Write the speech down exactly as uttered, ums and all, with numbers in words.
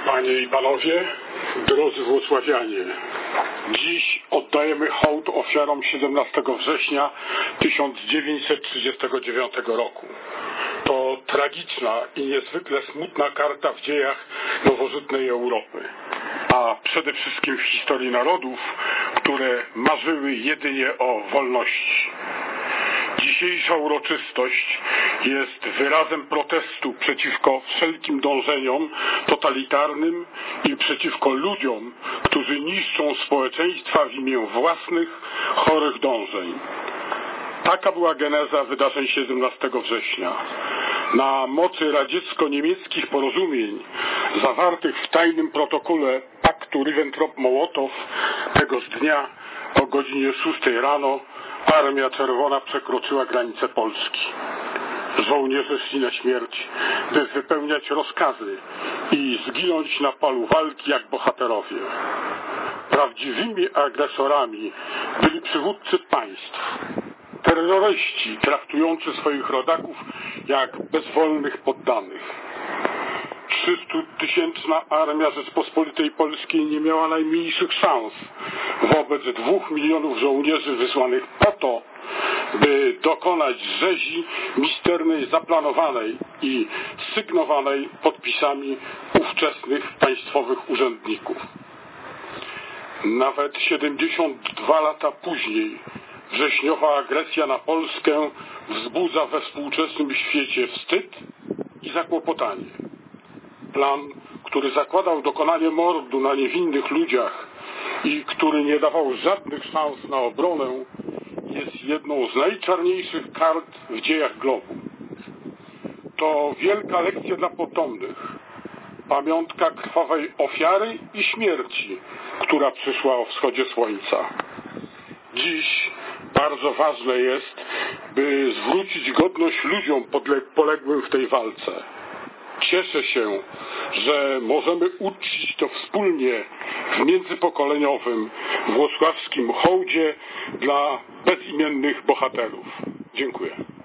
Panie i Panowie, drodzy włocławianie, dziś oddajemy hołd ofiarom siedemnastego września tysiąc dziewięćset trzydziestego dziewiątego roku. To tragiczna i niezwykle smutna karta w dziejach nowożytnej Europy, a przede wszystkim w historii narodów, które marzyły jedynie o wolności. Dzisiejsza uroczystość jest wyrazem protestu przeciwko wszelkim dążeniom totalitarnym i przeciwko ludziom, którzy niszczą społeczeństwa w imię własnych, chorych dążeń. Taka była geneza wydarzeń siedemnastego września. Na mocy radziecko-niemieckich porozumień zawartych w tajnym protokole paktu Ribbentrop-Mołotow tegoż dnia o godzinie szóstej rano Armia Czerwona przekroczyła granicę Polski. Żołnierze szli na śmierć, by wypełniać rozkazy i zginąć na polu walki jak bohaterowie. Prawdziwymi agresorami byli przywódcy państw, terroryści traktujący swoich rodaków jak bezwolnych poddanych. Trzystutysięczna armia Rzeczpospolitej Polskiej nie miała najmniejszych szans wobec dwóch milionów żołnierzy wysłanych po to, by dokonać rzezi misternej, zaplanowanej i sygnowanej podpisami ówczesnych państwowych urzędników. Nawet siedemdziesiąt dwa lata później wrześniowa agresja na Polskę wzbudza we współczesnym świecie wstyd i zakłopotanie. Plan, który zakładał dokonanie mordu na niewinnych ludziach i który nie dawał żadnych szans na obronę, jest jedną z najczarniejszych kart w dziejach globu. To wielka lekcja dla potomnych, pamiątka krwawej ofiary i śmierci, która przyszła o wschodzie słońca. Dziś bardzo ważne jest, by zwrócić godność ludziom poległym w tej walce. Cieszę się, że możemy uczcić to wspólnie w międzypokoleniowym włocławskim hołdzie dla bezimiennych bohaterów. Dziękuję.